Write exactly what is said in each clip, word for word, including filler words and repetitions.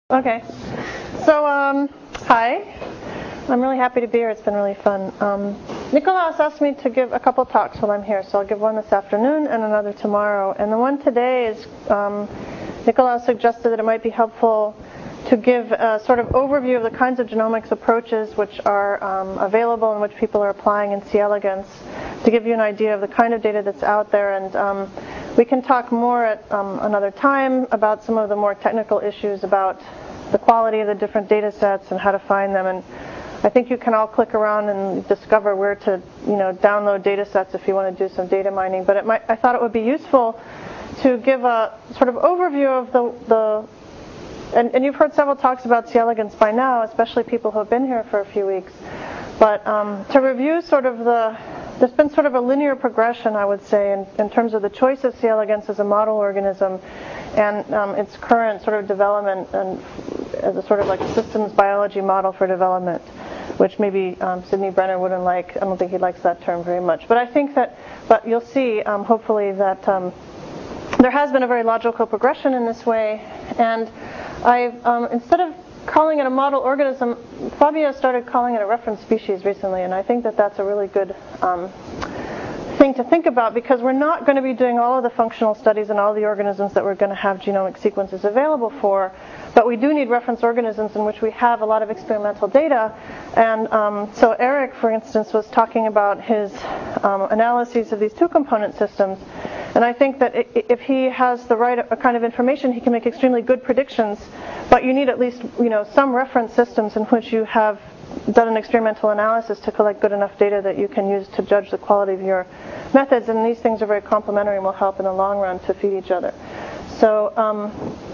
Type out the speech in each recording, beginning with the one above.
Okay, so um, hi. I'm really happy to be here. It's been really fun. Um, Nikolaos asked me to give a couple talks while I'm here, so I'll give one this afternoon and another tomorrow. And the one today is, um, Nikolaos suggested that it might be helpful to give a sort of overview of the kinds of genomics approaches which are um, available and which people are applying in C. elegans, to give you an idea of the kind of data that's out there. And um, we can talk more at um, another time about some of the more technical issues about the quality of the different data sets and how to find them. And I think you can all click around and discover where to, you know, download data sets if you want to do some data mining. But it might, I thought it would be useful to give a sort of overview of the, the and, and you've heard several talks about C. elegans by now, especially people who have been here for a few weeks. But um, to review sort of the, there's been sort of a linear progression, I would say, in, in terms of the choice of C. elegans as a model organism and um, its current sort of development and as a sort of like systems biology model for development, which maybe um, Sidney Brenner wouldn't like. I don't think he likes that term very much. But I think that, but you'll see, um, hopefully, that um, there has been a very logical progression in this way. And I've, um, instead of calling it a model organism, Fabio started calling it a reference species recently, and I think that that's a really good um, thing to think about, because we're not going to be doing all of the functional studies and all the organisms that we're going to have genomic sequences available for, but we do need reference organisms in which we have a lot of experimental data. And um, so Eric, for instance, was talking about his um, analyses of these two-component systems, and I think that if he has the right kind of information, he can make extremely good predictions, but you need at least, you know, some reference systems in which you have done an experimental analysis to collect good enough data that you can use to judge the quality of your methods. And these things are very complementary and will help in the long run to feed each other. So, um,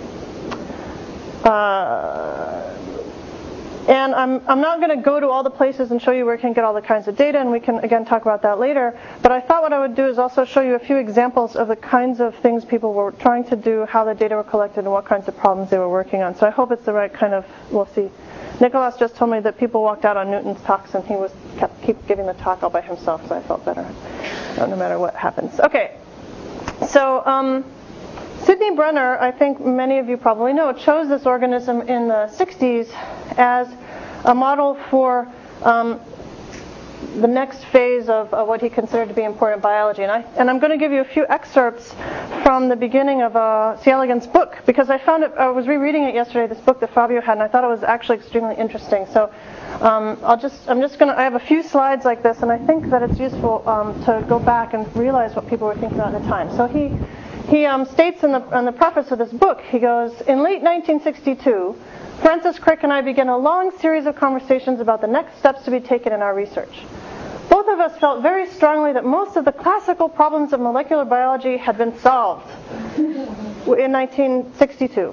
uh, and I'm, I'm not going to go to all the places and show you where you can get all the kinds of data, and we can, again, talk about that later. But I thought what I would do is also show you a few examples of the kinds of things people were trying to do, how the data were collected, and what kinds of problems they were working on. So I hope it's the right kind of, we'll see. Nikolaos just told me that people walked out on Newton's talks, and he was kept keep giving the talk all by himself, so I felt better, uh, no matter what happens. Okay, so um, Sidney Brenner, I think many of you probably know, chose this organism in the sixties as a model for um, the next phase of, of what he considered to be important biology. And, I, and I'm going to give you a few excerpts from the beginning of uh, C. elegans' book, because I found it, I was rereading it yesterday, this book that Fabio had, and I thought it was actually extremely interesting. So um, I'll just, I'm just going to, I have a few slides like this, and I think that it's useful um, to go back and realize what people were thinking about at the time. So he, he um, states in the, in the preface of this book, he goes, in late nineteen sixty-two, Francis Crick and I began a long series of conversations about the next steps to be taken in our research. Both of us felt very strongly that most of the classical problems of molecular biology had been solved in nineteen sixty-two.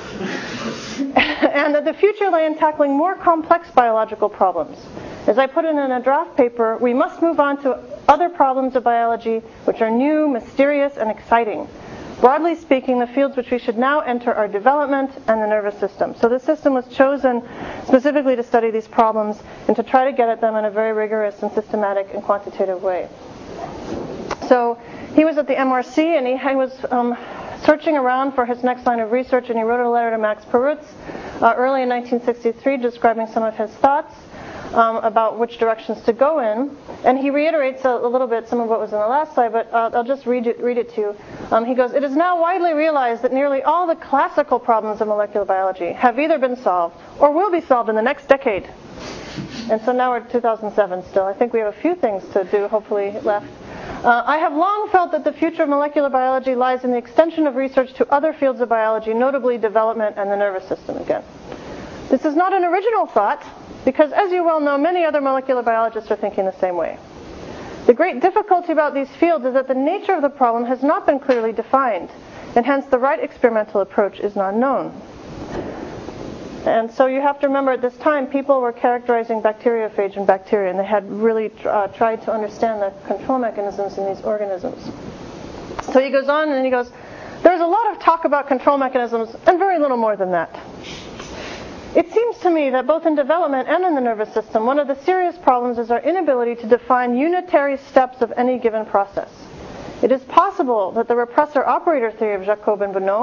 And that the future lay in tackling more complex biological problems. As I put it in a draft paper, we must move on to other problems of biology which are new, mysterious, and exciting. Broadly speaking, the fields which we should now enter are development and the nervous system. So the system was chosen specifically to study these problems and to try to get at them in a very rigorous and systematic and quantitative way. So he was at the M R C, and he, he was um, searching around for his next line of research, and he wrote a letter to Max Perutz uh, early in nineteen sixty-three describing some of his thoughts um, about which directions to go in. And he reiterates a, a little bit some of what was in the last slide, but uh, I'll just read it, read it to you. Um, he goes, it is now widely realized that nearly all the classical problems of molecular biology have either been solved or will be solved in the next decade. And so now we're at two thousand seven still. I think we have a few things to do, hopefully, left. Uh, I have long felt that the future of molecular biology lies in the extension of research to other fields of biology, notably development and the nervous system again. This is not an original thought, because as you well know, many other molecular biologists are thinking the same way. The great difficulty about these fields is that the nature of the problem has not been clearly defined, and hence the right experimental approach is not known. And so you have to remember, at this time, people were characterizing bacteriophage and bacteria, and they had really uh, tried to understand the control mechanisms in these organisms. So he goes on and he goes, there's a lot of talk about control mechanisms and very little more than that. It seems to me that both in development and in the nervous system, one of the serious problems is our inability to define unitary steps of any given process. It is possible that the repressor-operator theory of Jacob and Bonneau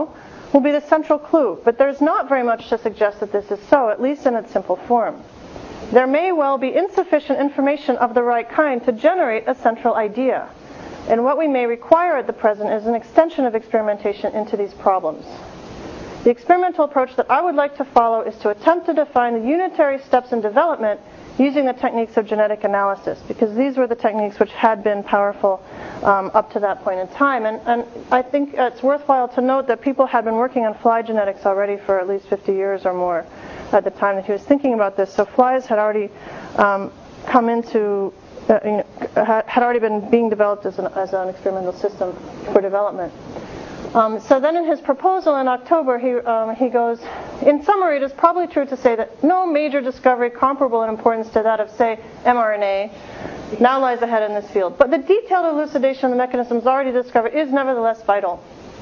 will be the central clue, but there's not very much to suggest that this is so, at least in its simple form. There may well be insufficient information of the right kind to generate a central idea, and what we may require at the present is an extension of experimentation into these problems. The experimental approach that I would like to follow is to attempt to define the unitary steps in development using the techniques of genetic analysis, because these were the techniques which had been powerful um, up to that point in time. And, and I think it's worthwhile to note that people had been working on fly genetics already for at least fifty years or more at the time that he was thinking about this. So flies had already um, come into, uh, you know, had already been being developed as an, as an experimental system for development. Um, so then in his proposal in October, he, um, he goes, in summary, it is probably true to say that no major discovery comparable in importance to that of, say, mRNA now lies ahead in this field. But the detailed elucidation of the mechanisms already discovered is nevertheless vital.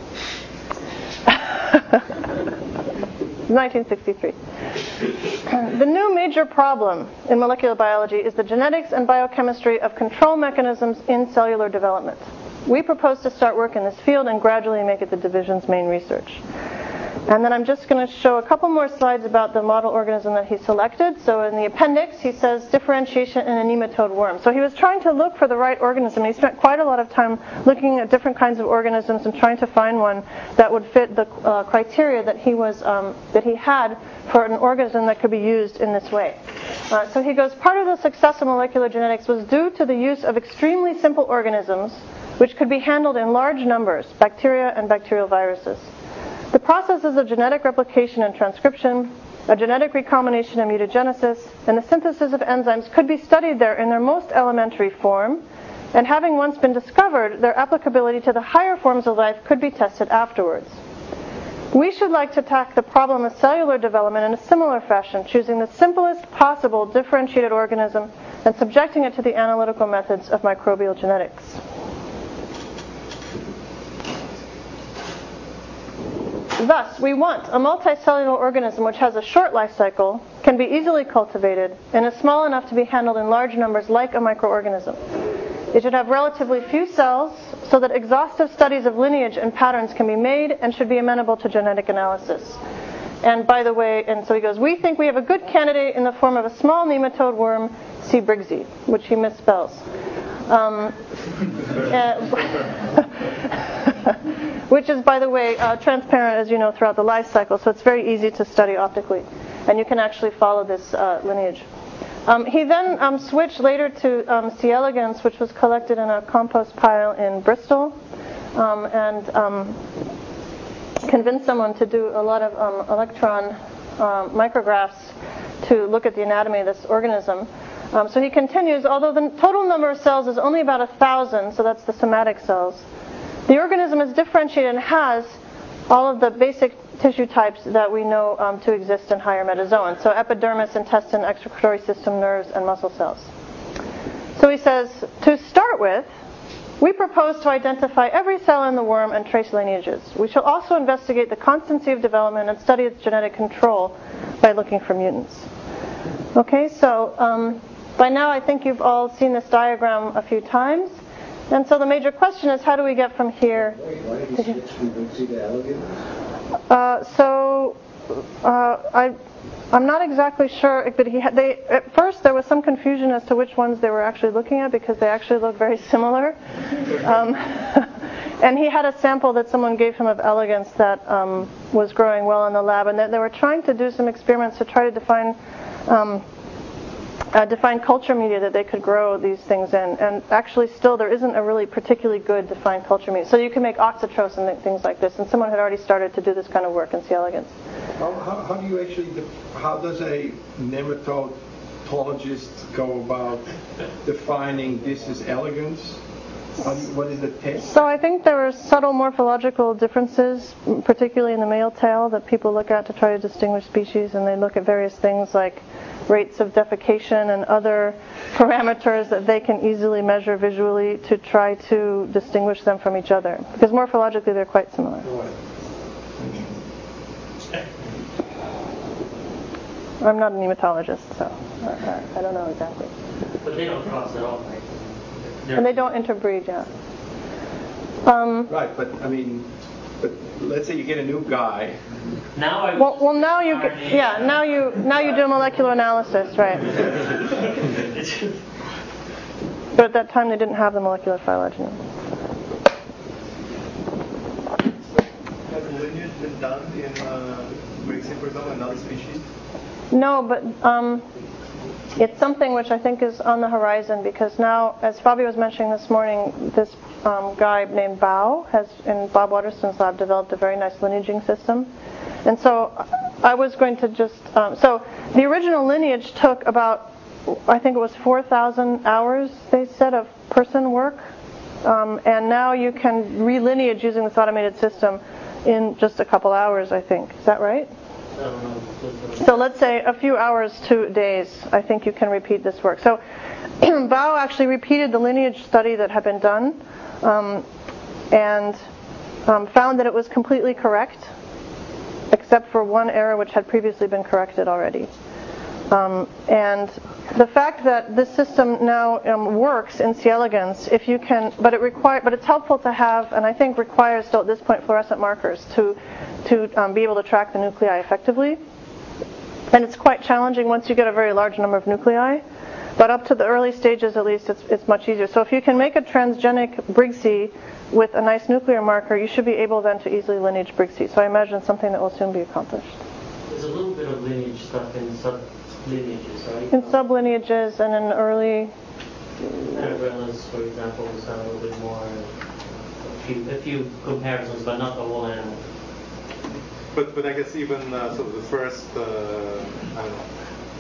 nineteen sixty-three. The new major problem in molecular biology is the genetics and biochemistry of control mechanisms in cellular development. We propose to start work in this field and gradually make it the division's main research. And then I'm just going to show a couple more slides about the model organism that he selected. So in the appendix, he says differentiation in a nematode worm. So he was trying to look for the right organism. He spent quite a lot of time looking at different kinds of organisms and trying to find one that would fit the uh, criteria that he was um, that he had for an organism that could be used in this way. Uh, so he goes, part of the success of molecular genetics was due to the use of extremely simple organisms which could be handled in large numbers, bacteria and bacterial viruses. The processes of genetic replication and transcription, a genetic recombination and mutagenesis, and the synthesis of enzymes could be studied there in their most elementary form, and having once been discovered, their applicability to the higher forms of life could be tested afterwards. We should like to attack the problem of cellular development in a similar fashion, choosing the simplest possible differentiated organism and subjecting it to the analytical methods of microbial genetics. Thus, we want a multicellular organism which has a short life cycle, can be easily cultivated, and is small enough to be handled in large numbers like a microorganism. It should have relatively few cells so that exhaustive studies of lineage and patterns can be made and should be amenable to genetic analysis. And by the way, and so he goes, we think we have a good candidate in the form of a small nematode worm, C. briggsii, which he misspells. Um, which is, by the way, uh, transparent, as you know, throughout the life cycle, so it's very easy to study optically. And you can actually follow this uh, lineage. Um, he then um, switched later to um, C. elegans, which was collected in a compost pile in Bristol, um, and um, convinced someone to do a lot of um, electron uh, micrographs to look at the anatomy of this organism. Um, so he continues, although the total number of cells is only about a thousand, so that's the somatic cells, the organism is differentiated and has all of the basic tissue types that we know um, to exist in higher metazoans. So epidermis, intestine, excretory system, nerves, and muscle cells. So he says, to start with, we propose to identify every cell in the worm and trace lineages. We shall also investigate the constancy of development and study its genetic control by looking for mutants. Okay, so um, by now I think you've all seen this diagram a few times. And so the major question is, how do we get from here Why did he switch from briggsii to elegans? Uh, so uh, I, I'm not exactly sure, but he had, they, at first there was some confusion as to which ones they were actually looking at because they actually look very similar. Um, and he had a sample that someone gave him of elegans that um, was growing well in the lab, and they, they were trying to do some experiments to try to define um, Uh, define culture media that they could grow these things in. And actually still there isn't a really particularly good defined culture media. So you can make auxotropes and things like this. And someone had already started to do this kind of work in C. elegans. How, how, how do you actually, def- how does a nematologist go about defining this as elegans? How do you, what is the test? So I think there are subtle morphological differences, particularly in the male tail, that people look at to try to distinguish species. And they look at various things like rates of defecation and other parameters that they can easily measure visually to try to distinguish them from each other. Because morphologically they're quite similar. I'm not a nematologist, so I, I don't know exactly. But they don't cross at all, right? And they don't interbreed, yeah. Um, right, but I mean, But let's say you get a new guy. Now I Well, well, now you get, yeah, now you now you do molecular analysis, right? But at that time they didn't have the molecular phylogeny. Has lineage been done in uh, Brixia, for example, in other species? No, but um, it's something which I think is on the horizon, because now, as Fabio was mentioning this morning, this um, guy named Bao has, in Bob Waterston's lab, developed a very nice lineaging system. And so I was going to just, um, so the original lineage took about, I think it was four thousand hours, they said, of person work. Um, and now you can relineage using this automated system in just a couple hours, I think. Is that right? So let's say a few hours to days, I think you can repeat this work. So Bao actually repeated the lineage study that had been done um, and um, found that it was completely correct, except for one error which had previously been corrected already. Um, and the fact that this system now um, works in C. elegans, if you can, but it require, but it's helpful to have, and I think requires still at this point fluorescent markers to to um, be able to track the nuclei effectively. And it's quite challenging once you get a very large number of nuclei, but up to the early stages at least, it's it's much easier. So if you can make a transgenic Brixie with a nice nuclear marker, you should be able then to easily lineage Brixie. So I imagine something that will soon be accomplished. There's a little bit of lineage stuff in sub-lineages, right? In sublineages and in early... Anagrellas, for example, is done a little bit more. A few, a few comparisons, but not the whole animal. But but I guess even uh, sort of the first, uh, I don't know,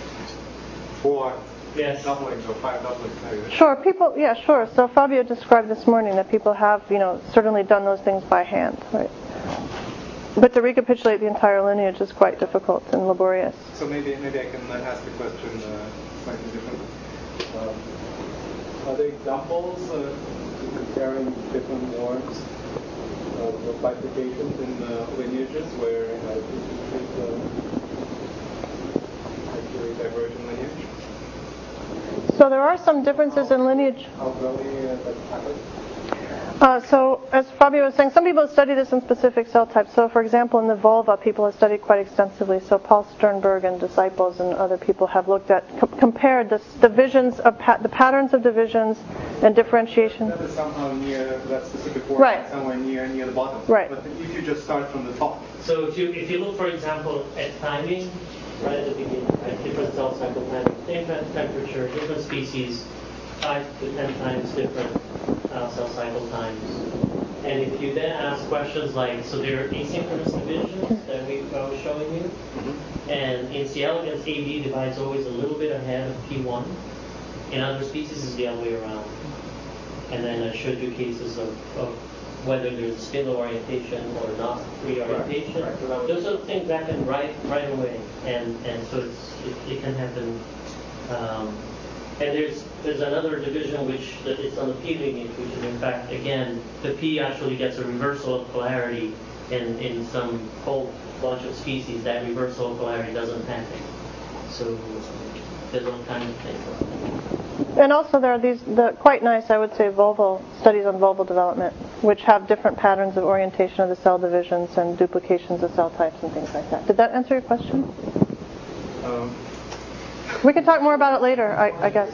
four Yes. doublings or five doublings. Maybe. Sure, people, yeah, sure. So Fabio described this morning that people have, you know, certainly done those things by hand, right? But to recapitulate the entire lineage is quite difficult and laborious. So maybe maybe I can uh, ask the question uh, slightly differently. Um, are there examples uh, comparing different forms of uh, bifurcations in uh, lineages where uh, this is uh, actually divergent lineage? So there are some differences in lineage. How early uh, that happens? Uh, so, as Fabio was saying, some people study this in specific cell types. So, for example, in the vulva, people have studied quite extensively. So, Paul Sternberg and disciples and other people have looked at, co- compared the divisions of pa- the patterns of divisions and differentiation. That is somehow near that specific form, Right. somewhere near near the bottom. Right. But if you just start from the top. So if you if you look, for example, at timing, right at the beginning, right, different cell cycle timing, same temperature, different species, five to ten times different uh, cell cycle times. And if you then ask questions like, so there are asynchronous divisions that we I was showing you, Mm-hmm. and in C. elegans, A B divides always a little bit ahead of P one. In other species, it's the other way around. And then I showed you cases of, of whether there's spin orientation or not reorientation. Right, right. So that was- Those are the things happen right right away, and and so it's, it, it can happen. Um, and there's there's another division which that is on the P lineage, which is in fact again the P actually gets a reversal of polarity, and in some whole bunch of species that reversal of polarity doesn't happen. So there's all kinds of things. And also there are these the quite nice, I would say, vulval studies on vulval development, which have different patterns of orientation of the cell divisions and duplications of cell types and things like that. Did that answer your question? Um, We can talk more about it later, I, I guess.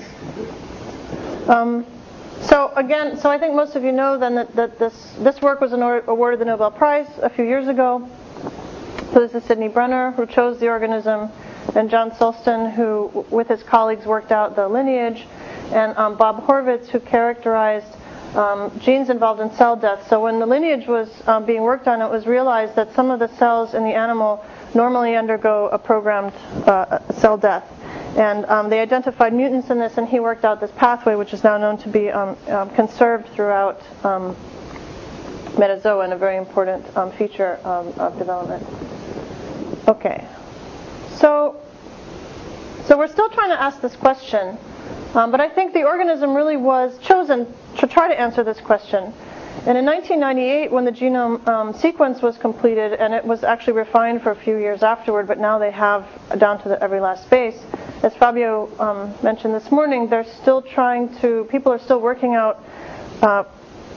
Um, so again, so I think most of you know then that, that this this work was awarded the Nobel Prize a few years ago. So this is Sidney Brenner, who chose the organism, and John Sulston, who with his colleagues worked out the lineage, and um, Bob Horvitz, who characterized um, genes involved in cell death. So when the lineage was um, being worked on, it was realized that some of the cells in the animal normally undergo a programmed uh, cell death. And um, they identified mutants in this, and he worked out this pathway, which is now known to be um, um, conserved throughout um, metazoa, and a very important um, feature um, of development. Okay, so so we're still trying to ask this question, um, but I think the organism really was chosen to try to answer this question. And in nineteen ninety-eight, when the genome um, sequence was completed, and it was actually refined for a few years afterward, but now they have down to the every last base, as Fabio um, mentioned this morning, they're still trying to, people are still working out uh,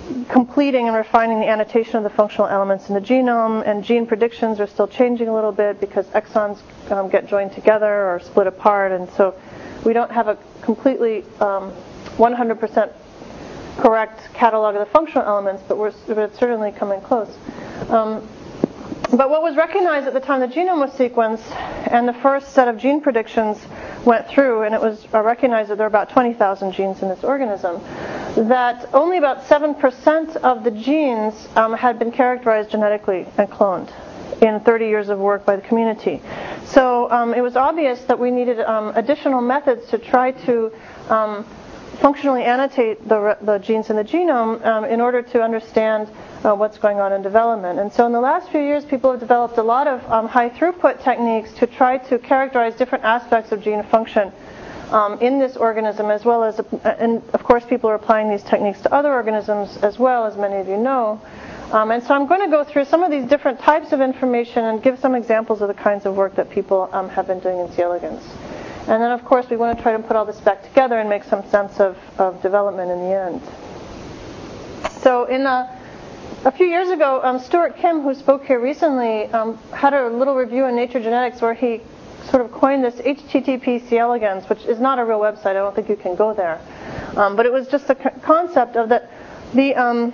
completing and refining the annotation of the functional elements in the genome, and gene predictions are still changing a little bit because exons um, get joined together or split apart, and so we don't have a completely um, one hundred percent correct catalog of the functional elements, but we're, we're certainly coming close. Um, But what was recognized at the time the genome was sequenced and the first set of gene predictions went through, and it was recognized that there were about twenty thousand genes in this organism, that only about seven percent of the genes um, had been characterized genetically and cloned in thirty years of work by the community. So um, it was obvious that we needed um, additional methods to try to um, functionally annotate the, the genes in the genome um, in order to understand Uh, what's going on in development. And so in the last few years, people have developed a lot of um, high throughput techniques to try to characterize different aspects of gene function um, in this organism, as well as, and of course people are applying these techniques to other organisms as well, as many of you know. Um, and so I'm going to go through some of these different types of information and give some examples of the kinds of work that people um, have been doing in C. elegans. And then of course we want to try to put all this back together and make some sense of, of development in the end. So in a A few years ago, um, Stuart Kim, who spoke here recently, um, had a little review in Nature Genetics where he sort of coined this H T T P C. elegans, which is not a real website. I don't think you can go there. Um, but it was just the c- concept of that the um,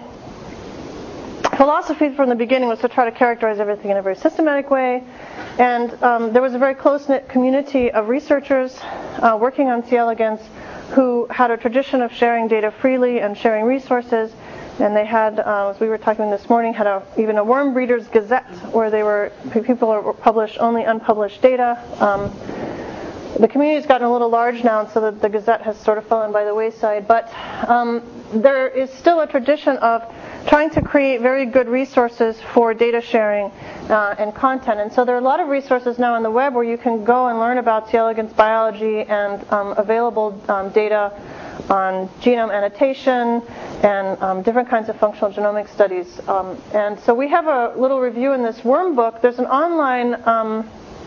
philosophy from the beginning was to try to characterize everything in a very systematic way. And um, there was a very close-knit community of researchers uh, working on C. elegans who had a tradition of sharing data freely and sharing resources. And they had, uh, as we were talking this morning, had a, even a Worm Breeders Gazette where they were people were published only unpublished data. Um, the community's gotten a little large now, and so the, the Gazette has sort of fallen by the wayside. But um, there is still a tradition of trying to create very good resources for data sharing uh, and content. And so there are a lot of resources now on the web where you can go and learn about C. elegans biology and um, available um, data on genome annotation and um, different kinds of functional genomic studies. Um, and so we have a little review in this worm book. There's an online um,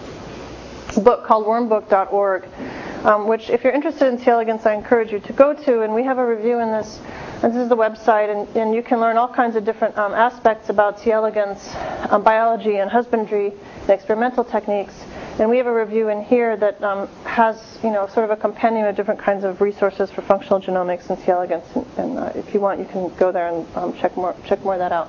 book called wormbook dot org, um, which if you're interested in C. elegans, I encourage you to go to. And we have a review in this. And this is the website, and, and you can learn all kinds of different um, aspects about C. elegans, um, biology and husbandry and experimental techniques. And we have a review in here that um, has, you know, sort of a compendium of different kinds of resources for functional genomics and C. elegans. And, and uh, if you want, you can go there and um, check more check more of that out.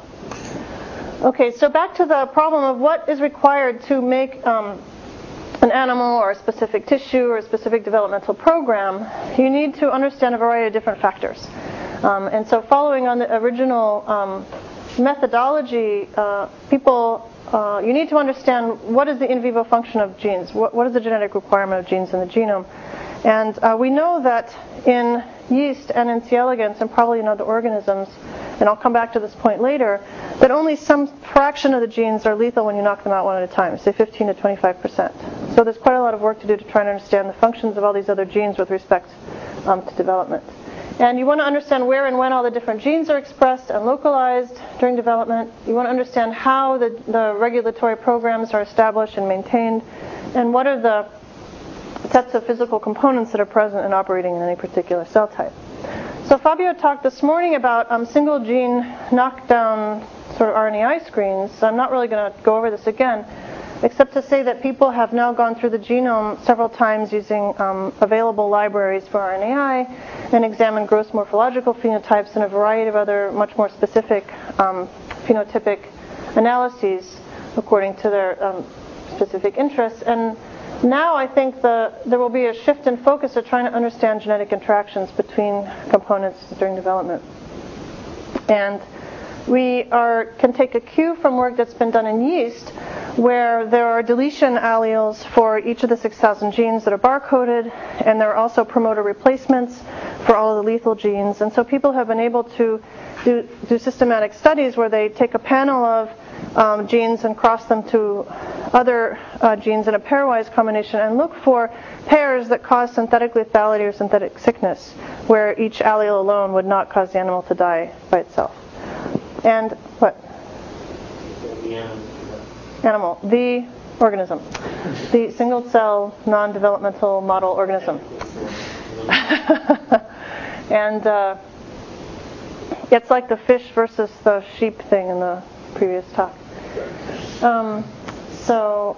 Okay, so back to the problem of what is required to make um, an animal or a specific tissue or a specific developmental program. You need to understand a variety of different factors. Um, and so, following on the original um, methodology, uh, people. Uh, you need to understand what is the in vivo function of genes, what, what is the genetic requirement of genes in the genome. And uh, we know that in yeast and in C. elegans and probably in other organisms, and I'll come back to this point later, that only some fraction of the genes are lethal when you knock them out one at a time, say fifteen to twenty-five percent. So there's quite a lot of work to do to try and understand the functions of all these other genes with respect um, to development. And you want to understand where and when all the different genes are expressed and localized during development. You want to understand how the, the regulatory programs are established and maintained, and what are the sets of physical components that are present and operating in any particular cell type. So Fabio talked this morning about um, single gene knockdown sort of R N A I screens. So I'm not really going to go over this again, except to say that people have now gone through the genome several times using um, available libraries for R N A I and examined gross morphological phenotypes and a variety of other much more specific um, phenotypic analyses according to their um, specific interests. And now I think the, there will be a shift in focus of trying to understand genetic interactions between components during development. And we are, can take a cue from work that's been done in yeast, where there are deletion alleles for each of the six thousand genes that are barcoded, and there are also promoter replacements for all of the lethal genes. And so people have been able to do, do systematic studies where they take a panel of um, genes and cross them to other uh, genes in a pairwise combination and look for pairs that cause synthetic lethality or synthetic sickness, where each allele alone would not cause the animal to die by itself. And what? The animal. Animal. The organism. The single-cell, non-developmental model organism. and uh, It's like the fish versus the sheep thing in the previous talk. Um, so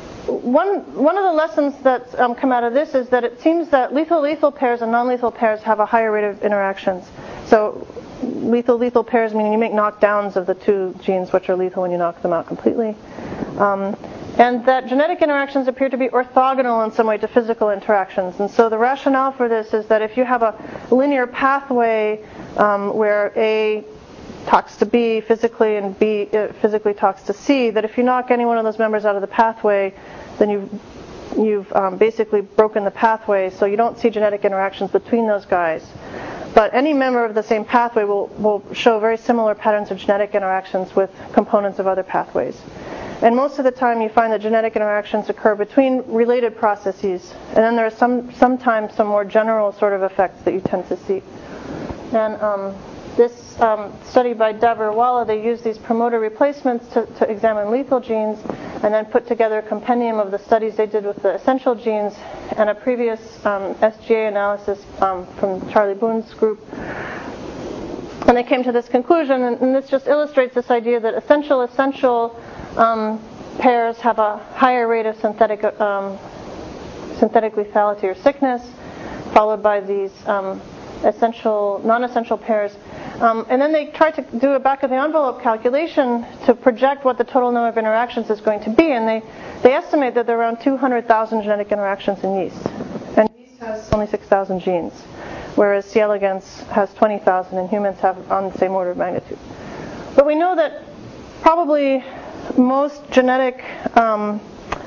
one one of the lessons that um, come out of this is that it seems that lethal-lethal pairs and non-lethal pairs have a higher rate of interactions. So lethal-lethal pairs meaning you make knockdowns of the two genes which are lethal when you knock them out completely. Um, and that genetic interactions appear to be orthogonal in some way to physical interactions. And so the rationale for this is that if you have a linear pathway um, where A talks to B physically and B uh, physically talks to C, that if you knock any one of those members out of the pathway, then you've, you've um, basically broken the pathway, so you don't see genetic interactions between those guys. But any member of the same pathway will, will show very similar patterns of genetic interactions with components of other pathways. And most of the time you find that genetic interactions occur between related processes. And then there are some sometimes some more general sort of effects that you tend to see. And um, this um, study by Davarwala, they used these promoter replacements to, to examine lethal genes and then put together a compendium of the studies they did with the essential genes and a previous um, S G A analysis um, from Charlie Boone's group. And they came to this conclusion, and, and this just illustrates this idea that essential-essential um, pairs have a higher rate of synthetic um, synthetic lethality or sickness, followed by these um, essential, non-essential pairs. Um, and then they tried to do a back-of-the-envelope calculation to project what the total number of interactions is going to be, and they, they estimate that there are around two hundred thousand genetic interactions in yeast. And yeast has only six thousand genes, whereas C. elegans has twenty thousand, and humans have on the same order of magnitude. But we know that probably most genetic um,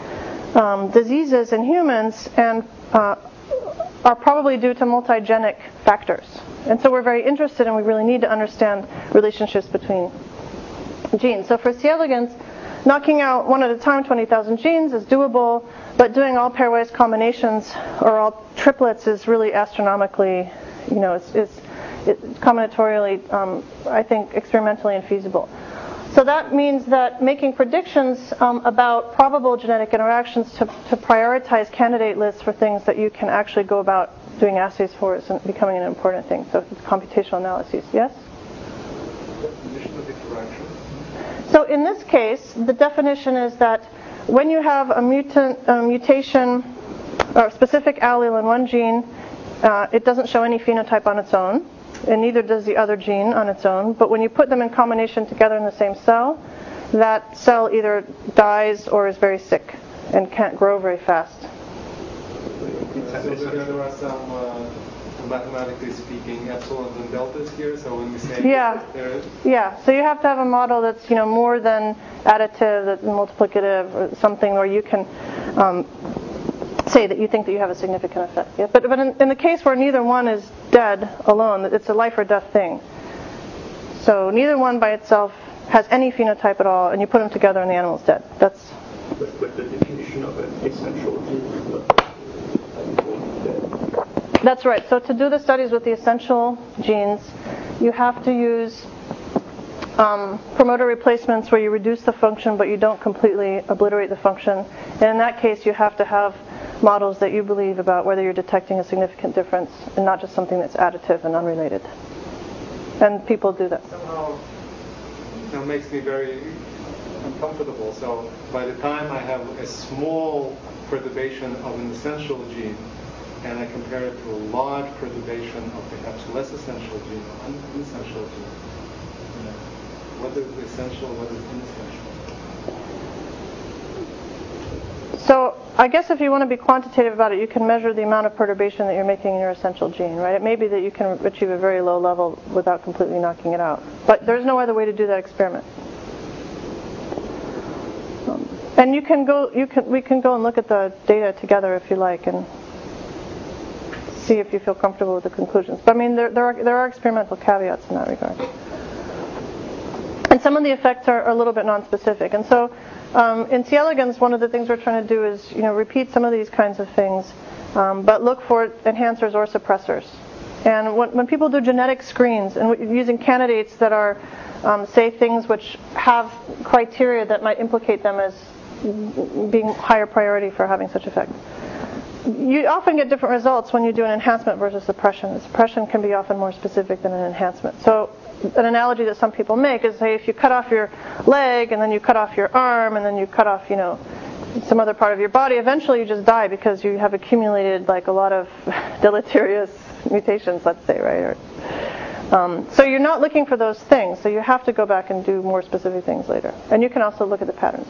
um, diseases in humans and uh, are probably due to multigenic factors. And so we're very interested and we really need to understand relationships between genes. So for C. elegans, knocking out one at a time twenty thousand genes is doable, but doing all pairwise combinations or all triplets is really astronomically, you know, it's, it's, it's combinatorially, um, I think, experimentally infeasible. So that means that making predictions um, about probable genetic interactions to, to prioritize candidate lists for things that you can actually go about doing assays for is becoming an important thing. So it's computational analyses. Yes? Definition of interaction. So in this case, the definition is that when you have a mutant, a mutation or a specific allele in one gene, uh, it doesn't show any phenotype on its own, and neither does the other gene on its own. But when you put them in combination together in the same cell, that cell either dies or is very sick and can't grow very fast. Uh, so there, there are some, uh, mathematically speaking, epsilons and deltas here. So when we say yeah, there is, yeah. So you have to have a model that's, you know, more than additive, that's multiplicative, or something where you can um, say that you think that you have a significant effect. Yeah? But but in, in the case where neither one is dead alone, it's a life or death thing. So neither one by itself has any phenotype at all, and you put them together and the animal's dead. That's. But, but the definition of an essential gene is not. That's right. So to do the studies with the essential genes, you have to use um, promoter replacements where you reduce the function but you don't completely obliterate the function. And in that case, you have to have models that you believe about whether you're detecting a significant difference and not just something that's additive and unrelated. And people do that. somehow, you know, makes me very uncomfortable. So by the time I have a small perturbation of an essential gene, and I compare it to a large perturbation of perhaps less essential gene or unessential gene, what is essential, what is inessential? So I guess if you want to be quantitative about it, you can measure the amount of perturbation that you're making in your essential gene, right? It may be that you can achieve a very low level without completely knocking it out. But there's no other way to do that experiment. Um, and you can go, you can, we can go and look at the data together if you like, and see if you feel comfortable with the conclusions. But I mean, there, there are there are experimental caveats in that regard. And some of the effects are, are a little bit non-specific. And so um, in C. elegans, one of the things we're trying to do is, you know, repeat some of these kinds of things, um, but look for enhancers or suppressors. And when, when people do genetic screens and using candidates that are, um, say, things which have criteria that might implicate them as being higher priority for having such effect, you often get different results when you do an enhancement versus suppression. The suppression can be often more specific than an enhancement. So an analogy that some people make is, say, if you cut off your leg and then you cut off your arm and then you cut off, you know, some other part of your body, eventually you just die because you have accumulated like a lot of deleterious mutations, let's say, right? Or, um, so you're not looking for those things, so you have to go back and do more specific things later. And you can also look at the patterns.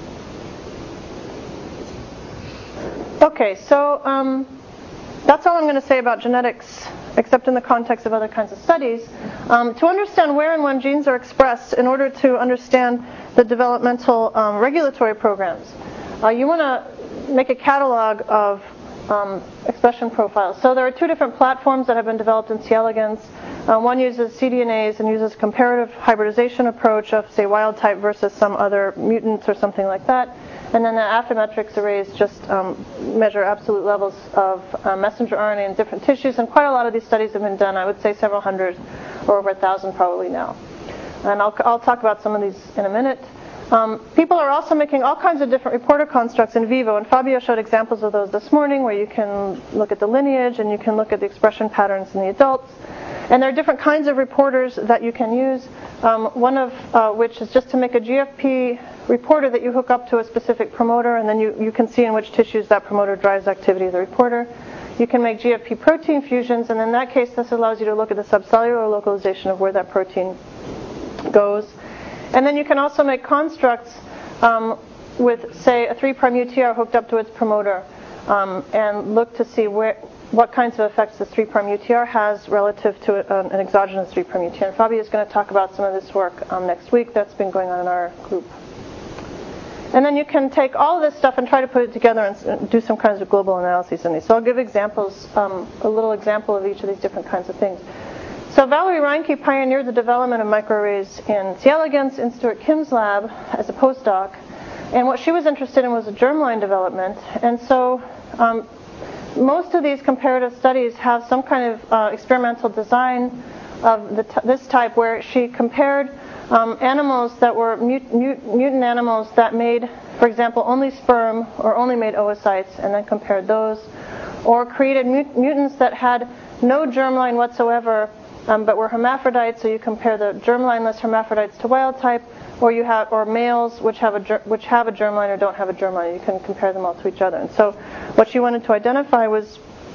Okay, so um, that's all I'm going to say about genetics, except in the context of other kinds of studies. Um, to understand where and when genes are expressed in order to understand the developmental um, regulatory programs, uh, you want to make a catalog of um, expression profiles. So there are two different platforms that have been developed in C. elegans. Uh, one uses cDNAs and uses a comparative hybridization approach of, say, wild type versus some other mutants or something like that. And then the Affymetrix arrays just um, measure absolute levels of uh, messenger R N A in different tissues, and quite a lot of these studies have been done. I would say several hundred, or over a thousand probably now. And I'll, I'll talk about some of these in a minute. Um, people are also making all kinds of different reporter constructs in vivo, and Fabio showed examples of those this morning, where you can look at the lineage and you can look at the expression patterns in the adults. And there are different kinds of reporters that you can use, um, one of uh, which is just to make a G F P reporter that you hook up to a specific promoter, and then you, you can see in which tissues that promoter drives activity of the reporter. You can make G F P protein fusions, and in that case, this allows you to look at the subcellular localization of where that protein goes. And then you can also make constructs um, with, say, a three prime U T R hooked up to its promoter, um, and look to see where, what kinds of effects this three prime U T R has relative to a, an exogenous three prime U T R. And Fabio is going to talk about some of this work um, next week. That's been going on in our group. And then you can take all of this stuff and try to put it together and do some kinds of global analyses in these. So I'll give examples, um, a little example of each of these different kinds of things. So Valerie Reinke pioneered the development of microarrays in C. elegans in Stuart Kim's lab as a postdoc. And what she was interested in was the germline development. And so um, most of these comparative studies have some kind of uh, experimental design of the t- this type, where she compared Um, animals that were mut- mut- mutant animals that made, for example, only sperm or only made oocytes, and then compared those, or created mut- mutants that had no germline whatsoever, um, but were hermaphrodites. So you compare the germlineless hermaphrodites to wild type, or you have, or males which have a ger- which have a germline or don't have a germline. You can compare them all to each other. And so, what she wanted to identify was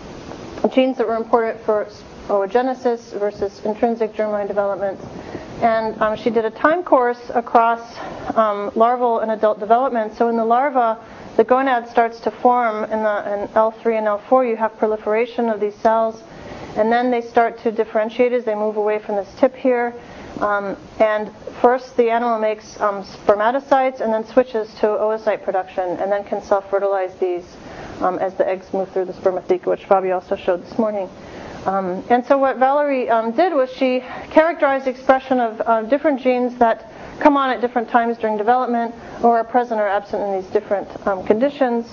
genes that were important for oogenesis versus intrinsic germline development. And um, she did a time course across um, larval and adult development. So in the larva, the gonad starts to form in, the, in L three and L four. You have proliferation of these cells, and then they start to differentiate as they move away from this tip here. Um, and first, the animal makes um, spermatocytes, and then switches to oocyte production, and then can self-fertilize these um, as the eggs move through the spermatheca, which Fabio also showed this morning. Um, and so what Valerie um, did was she characterized the expression of uh, different genes that come on at different times during development, or are present or absent in these different um, conditions.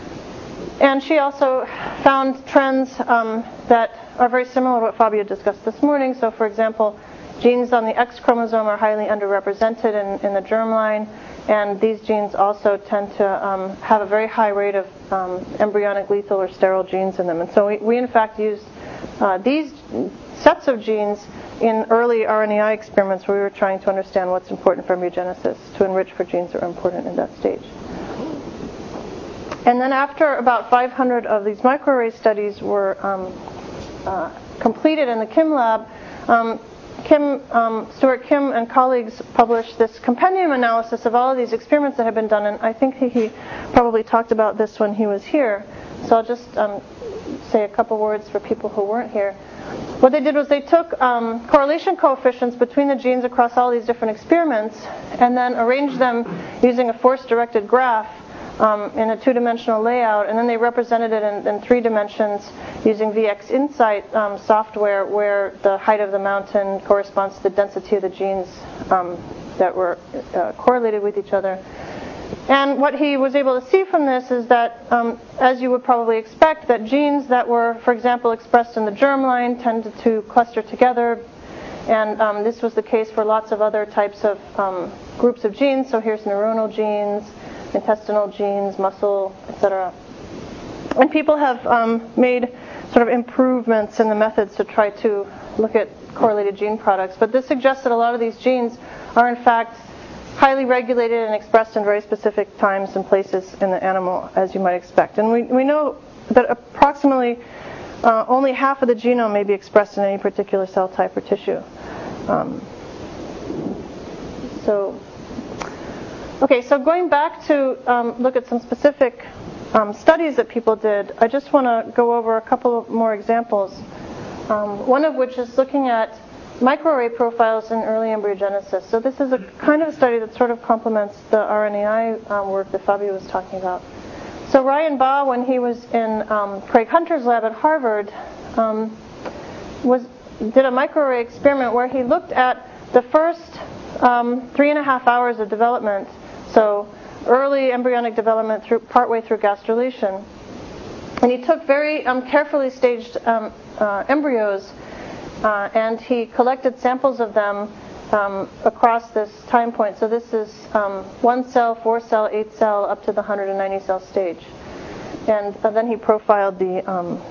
And she also found trends um, that are very similar to what Fabio discussed this morning. So, for example, genes on the X chromosome are highly underrepresented in, in the germline, and these genes also tend to um, have a very high rate of um, embryonic lethal or sterile genes in them. And so we, we in fact used Uh, these sets of genes in early R N A I experiments, where we were trying to understand what's important for embryogenesis, to enrich for genes that are important in that stage. And then after about five hundred of these microarray studies were um, uh, completed in the Kim lab, um, Kim, um, Stuart Kim and colleagues published this compendium analysis of all of these experiments that had been done, and I think he, he probably talked about this when he was here. So I'll just um, say a couple words for people who weren't here. What they did was they took um, correlation coefficients between the genes across all these different experiments, and then arranged them using a force-directed graph um, in a two-dimensional layout, and then they represented it in, in three dimensions using V X Insight um, software, where the height of the mountain corresponds to the density of the genes um, that were uh, correlated with each other. And what he was able to see from this is that, um, as you would probably expect, that genes that were, for example, expressed in the germline tended to cluster together. And um, this was the case for lots of other types of um, groups of genes. So here's neuronal genes, intestinal genes, muscle, et cetera. And people have um, made sort of improvements in the methods to try to look at correlated gene products. But this suggests that a lot of these genes are in fact highly regulated and expressed in very specific times and places in the animal, as you might expect. And we, we know that approximately uh, only half of the genome may be expressed in any particular cell type or tissue. Um, so, okay, so going back to um, look at some specific um, studies that people did, I just want to go over a couple more examples. Um, one of which is looking at microarray profiles in early embryogenesis. So this is a kind of a study that sort of complements the R N A I um, work that Fabio was talking about. So Ryan Baugh, when he was in um, Craig Hunter's lab at Harvard, um, was did a microarray experiment where he looked at the first um, three and a half hours of development, so early embryonic development through partway through gastrulation, and he took very um, carefully staged um, uh, embryos. Uh, and he collected samples of them um, across this time point. So this is um, one cell, four cell, eight cell, up to the one hundred ninety cell stage. And uh, then he profiled the um,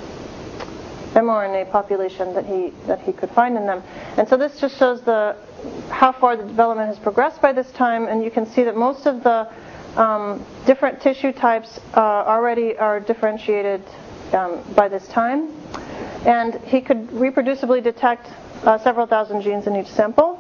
mRNA population that he that he could find in them. And so this just shows the how far the development has progressed by this time. And you can see that most of the um, different tissue types uh, already are differentiated um, by this time. And he could reproducibly detect uh, several thousand genes in each sample.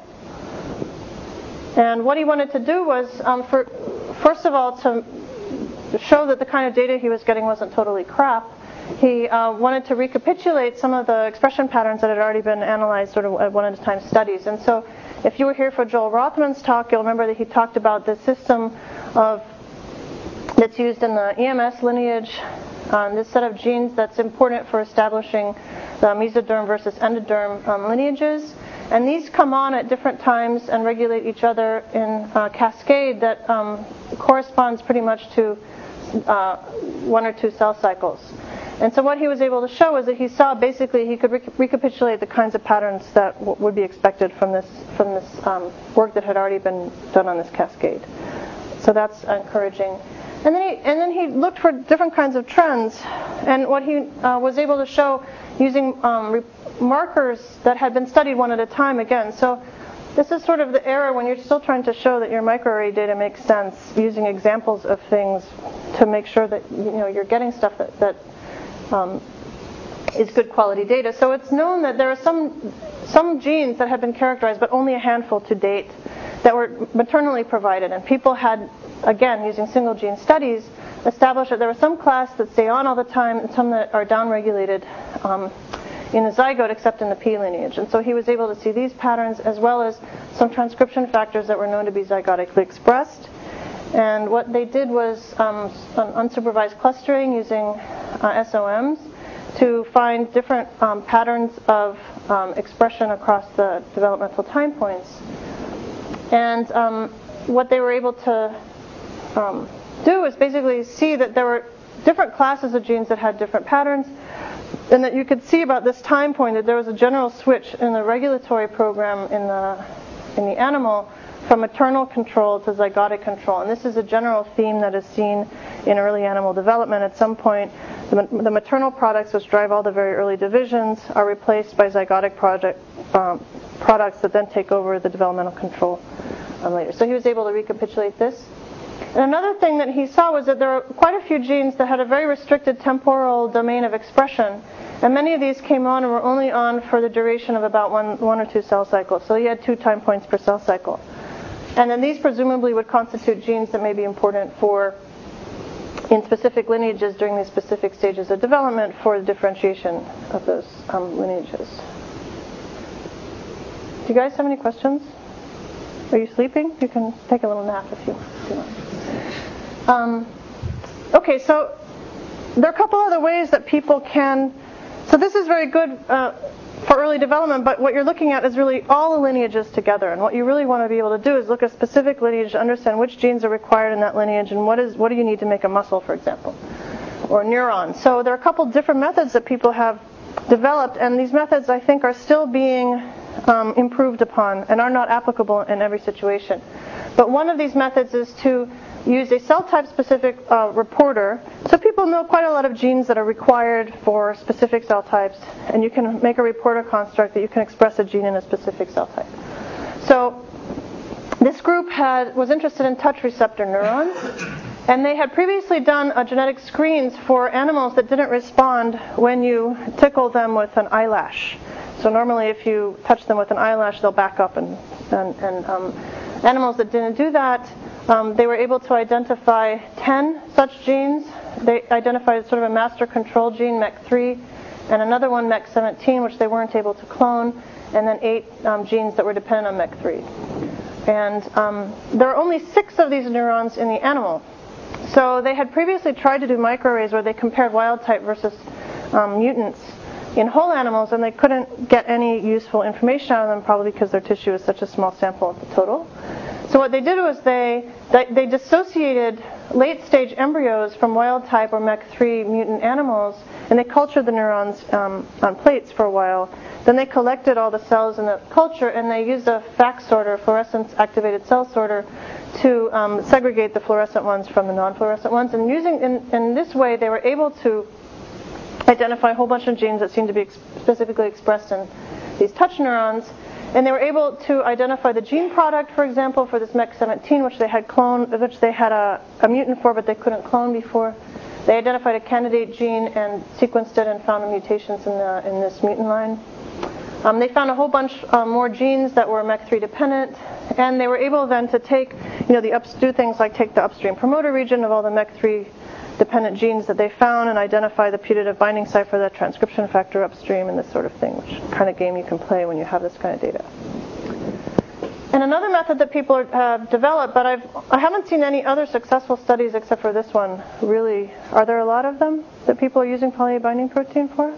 And what he wanted to do was, um, for, first of all, to show that the kind of data he was getting wasn't totally crap, he uh, wanted to recapitulate some of the expression patterns that had already been analyzed sort of at one-at-a-time studies. And so if you were here for Joel Rothman's talk, you'll remember that he talked about the system of that's used in the E M S lineage, um, this set of genes that's important for establishing the mesoderm versus endoderm um, lineages. And these come on at different times and regulate each other in a cascade that um, corresponds pretty much to uh, one or two cell cycles. And so what he was able to show is that he saw basically he could rec- recapitulate the kinds of patterns that w- would be expected from this from this um, work that had already been done on this cascade. So that's encouraging. And then he, and then he looked for different kinds of trends, and what he uh, was able to show using um, re- markers that had been studied one at a time again. So this is sort of the error when you're still trying to show that your microarray data makes sense, using examples of things to make sure that you know you're getting stuff that, that um, is good quality data. So it's known that there are some some genes that have been characterized, but only a handful to date, that were maternally provided, and people had, again, using single gene studies, established that there was some class that stay on all the time and some that are downregulated um, in the zygote except in the P lineage. And so he was able to see these patterns as well as some transcription factors that were known to be zygotically expressed. And what they did was um, unsupervised clustering using uh, S O Ms to find different um, patterns of um, expression across the developmental time points. And um, what they were able to um, do is basically see that there were different classes of genes that had different patterns, and that you could see about this time point that there was a general switch in the regulatory program in the in the animal from maternal control to zygotic control. And this is a general theme that is seen in early animal development. At some point, the, the maternal products, which drive all the very early divisions, are replaced by zygotic project, um, products that then take over the developmental control um, later. So he was able to recapitulate this. And another thing that he saw was that there are quite a few genes that had a very restricted temporal domain of expression. And many of these came on and were only on for the duration of about one, one or two cell cycles. So he had two time points per cell cycle. And then these presumably would constitute genes that may be important for, in specific lineages during these specific stages of development, for the differentiation of those um, lineages. Do you guys have any questions? Are you sleeping? You can take a little nap if you, if you want. Um, okay, so there are a couple other ways that people can. So this is very good uh, for early development, but what you're looking at is really all the lineages together. And what you really want to be able to do is look at specific lineage to understand which genes are required in that lineage and what is what do you need to make a muscle, for example, or neurons. So there are a couple different methods that people have developed, and these methods, I think, are still being um, improved upon and are not applicable in every situation. But one of these methods is to used a cell type specific uh, reporter. So people know quite a lot of genes that are required for specific cell types, and you can make a reporter construct that you can express a gene in a specific cell type. So this group had was interested in touch receptor neurons, and they had previously done uh, genetic screens for animals that didn't respond when you tickle them with an eyelash. So normally if you touch them with an eyelash, they'll back up, and, and, and um, animals that didn't do that, um, they were able to identify ten such genes. They identified sort of a master control gene, M E C three, and another one, M E C seventeen, which they weren't able to clone, and then eight um, genes that were dependent on M E C three. And um, there are only six of these neurons in the animal. So they had previously tried to do microarrays where they compared wild type versus um, mutants in whole animals, and they couldn't get any useful information out of them, probably because their tissue is such a small sample of the total. So what they did was they they dissociated late-stage embryos from wild type or M E C three mutant animals, and they cultured the neurons um, on plates for a while. Then they collected all the cells in the culture, and they used a FACS sorter, fluorescence-activated cell sorter, to um, segregate the fluorescent ones from the non-fluorescent ones. And using in, in this way, they were able to identify a whole bunch of genes that seem to be ex- specifically expressed in these touch neurons. And they were able to identify the gene product, for example, for this M E C seventeen, which they had cloned, which they had a, a mutant for, but they couldn't clone before. They identified a candidate gene and sequenced it and found the mutations in the in this mutant line. Um, they found a whole bunch um, more genes that were M E C three dependent, and they were able then to take, you know, the ups, do things like take the upstream promoter region of all the M E C three dependent genes that they found and identify the putative binding site for that transcription factor upstream and this sort of thing, which kind of game you can play when you have this kind of data. And another method that people are, have developed, but I've, I haven't seen any other successful studies except for this one, really. Are there a lot of them that people are using poly A binding protein for?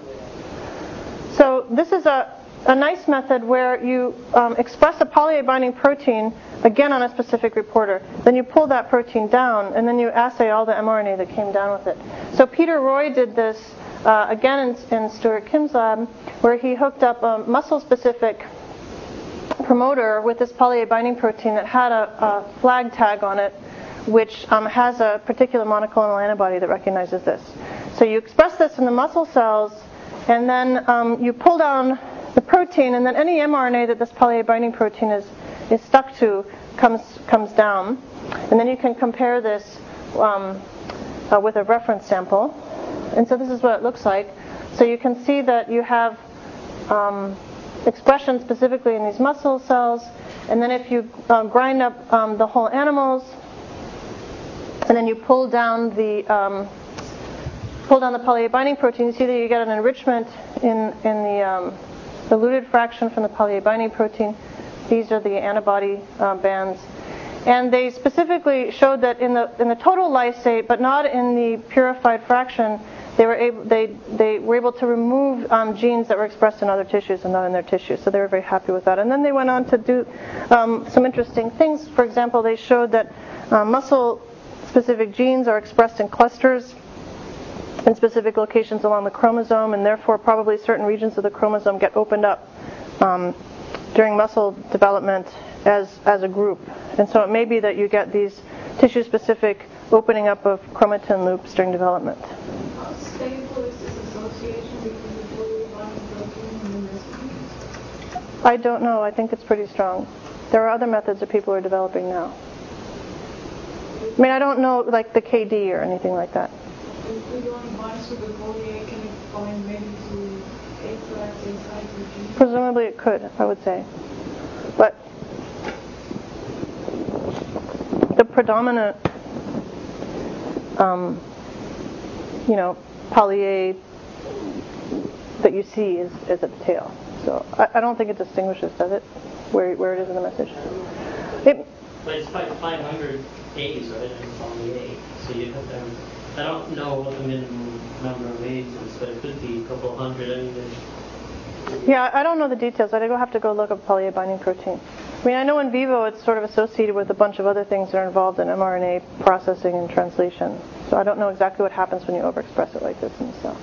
So this is a, a nice method where you um, express a poly A binding protein, again on a specific reporter. Then you pull that protein down, and then you assay all the mRNA that came down with it. So Peter Roy did this, uh, again in, in Stuart Kim's lab, where he hooked up a muscle-specific promoter with this poly A binding protein that had a, a flag tag on it, which um, has a particular monoclonal antibody that recognizes this. So you express this in the muscle cells, and then um, you pull down the protein, and then any mRNA that this poly A binding protein is, is stuck to comes comes down. And then you can compare this um, uh, with a reference sample. And so this is what it looks like. So you can see that you have um, expression specifically in these muscle cells, and then if you uh, grind up um, the whole animals, and then you pull down the um, pull down the poly A binding protein, you see that you get an enrichment in in the um, diluted fraction from the poly A binding protein. These are the antibody uh, bands, and they specifically showed that in the in the total lysate, but not in the purified fraction, they were able they they were able to remove um, genes that were expressed in other tissues and not in their tissues. So they were very happy with that. And then they went on to do um, some interesting things. For example, they showed that uh, muscle-specific genes are expressed in clusters in specific locations along the chromosome, and therefore probably certain regions of the chromosome get opened up um, during muscle development as as a group. And so it may be that you get these tissue-specific opening up of chromatin loops during development. How stable is this association between the poly A binding protein and the messenger? I don't know. I think it's pretty strong. There are other methods that people are developing now. I mean, I don't know like the K D or anything like that. If it only binds to the poly A, can it bind maybe to A flags inside the gene? Presumably it could, I would say. But the predominant, um, you know, poly A that you see is, is at the tail. So I, I don't think it distinguishes, does it, where where it is in the message? It, But it's like five hundred A's, right, in poly A. So you have to, I don't know what the minimum number of A's is, but it could be a couple hundred. I mean, there's Yeah, I don't know the details. I'd have to go look up poly A binding protein. I mean, I know in vivo it's sort of associated with a bunch of other things that are involved in mRNA processing and translation. So I don't know exactly what happens when you overexpress it like this in the cell.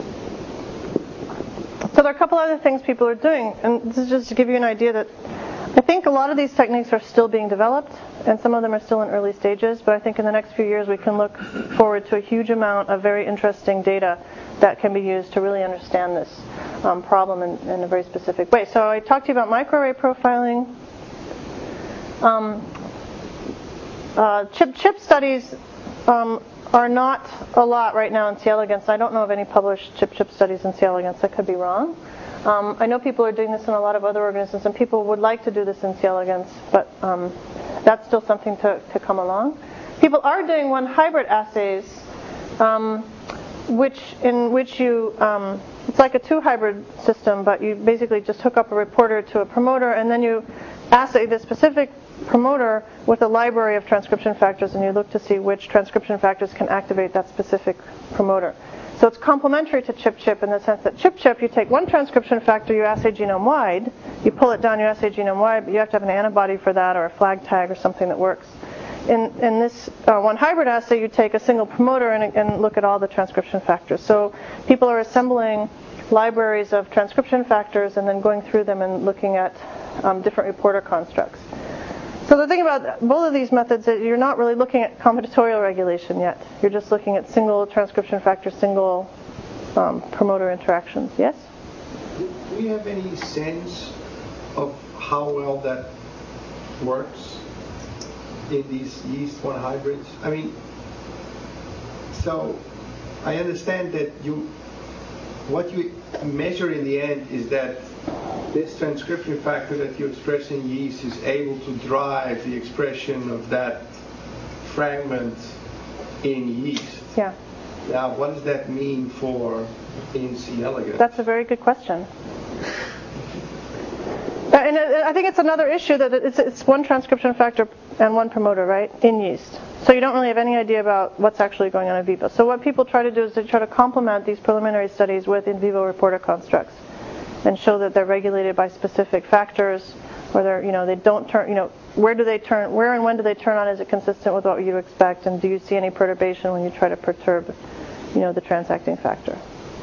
So there are a couple other things people are doing, and this is just to give you an idea that I think a lot of these techniques are still being developed, and some of them are still in early stages, but I think in the next few years we can look forward to a huge amount of very interesting data that can be used to really understand this um, problem in, in a very specific way. So I talked to you about microarray profiling. Um, uh, chip, chip studies um, are not a lot right now in C. elegans. I don't know of any published chip-chip studies in C. elegans. I could be wrong. Um, I know people are doing this in a lot of other organisms, and people would like to do this in C. elegans, but um, that's still something to, to come along. People are doing one hybrid assays, um, which in which you, um, it's like a two hybrid system, but you basically just hook up a reporter to a promoter, and then you assay the specific promoter with a library of transcription factors, and you look to see which transcription factors can activate that specific promoter. So it's complementary to ChIP-ChIP in the sense that ChIP-ChIP, you take one transcription factor, you assay genome-wide, you pull it down, you assay genome-wide, but you have to have an antibody for that or a flag tag or something that works. In, in this uh, one hybrid assay, you take a single promoter and, and look at all the transcription factors. So people are assembling libraries of transcription factors and then going through them and looking at um, different reporter constructs. So the thing about both of these methods is you're not really looking at combinatorial regulation yet. You're just looking at single transcription factor, single um, promoter interactions. Yes? Do you have any sense of how well that works in these yeast one hybrids? I mean, so I understand that you, what you measure in the end is that this transcription factor that you express in yeast is able to drive the expression of that fragment in yeast. Yeah. Now, what does that mean for in C. elegans? That's a very good question. And I think it's another issue that it's, it's one transcription factor and one promoter, right, in yeast. So you don't really have any idea about what's actually going on in vivo. So what people try to do is they try to complement these preliminary studies with in vivo reporter constructs and show that they're regulated by specific factors, or they're, you know, they don't turn, you know, where do they turn, where and when do they turn on? Is it consistent with what you expect? And do you see any perturbation when you try to perturb, you know, the transacting factor?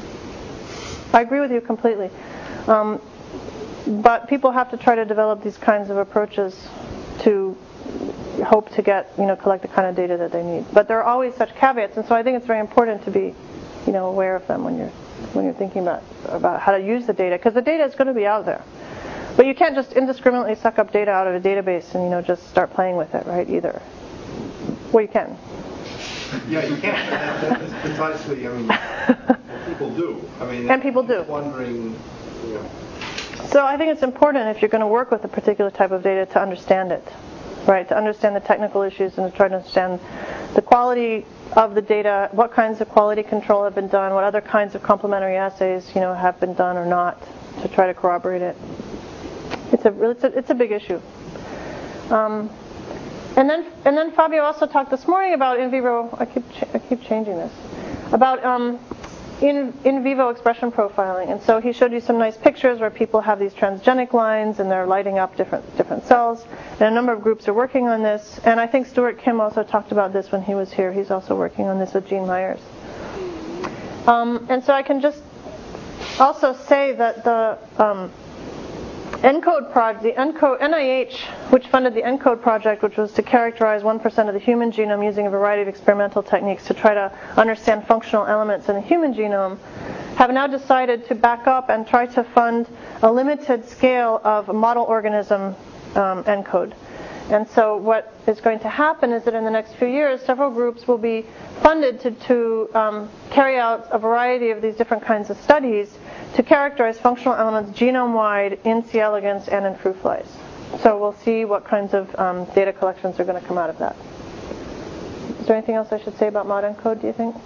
I agree with you completely. Um, but people have to try to develop these kinds of approaches to hope to get, you know, collect the kind of data that they need. But there are always such caveats, and so I think it's very important to be, you know, aware of them when you're when you're thinking about about how to use the data, because the data is going to be out there. But you can't just indiscriminately suck up data out of a database and, you know, just start playing with it, right? Either. Well, you can. Yeah, you can. That, that is precisely. I mean, people do. I mean, and people do. Wondering, you know. So I think it's important if you're going to work with a particular type of data to understand it, right? To understand the technical issues and to try to understand the quality of the data, what kinds of quality control have been done, what other kinds of complementary assays, you know, have been done or not, to try to corroborate it. It's a it's a, it's a big issue. Um, and then and then Fabio also talked this morning about in vivo. I keep ch- I keep changing this about. Um, In, in vivo expression profiling, and so he showed you some nice pictures where people have these transgenic lines and they're lighting up different different cells, and a number of groups are working on this, and I think Stuart Kim also talked about this when he was here. He's also working on this with Gene Myers. Um, and so I can just also say that the um, ENCODE project, the ENCODE, N I H, which funded the ENCODE project, which was to characterize one percent of the human genome using a variety of experimental techniques to try to understand functional elements in the human genome, have now decided to back up and try to fund a limited scale of model organism um, ENCODE. And so what is going to happen is that in the next few years, several groups will be funded to, to um, carry out a variety of these different kinds of studies to characterize functional elements genome-wide in C. elegans and in fruit flies. So we'll see what kinds of um, data collections are going to come out of that. Is there anything else I should say about ModENCODE, do you think?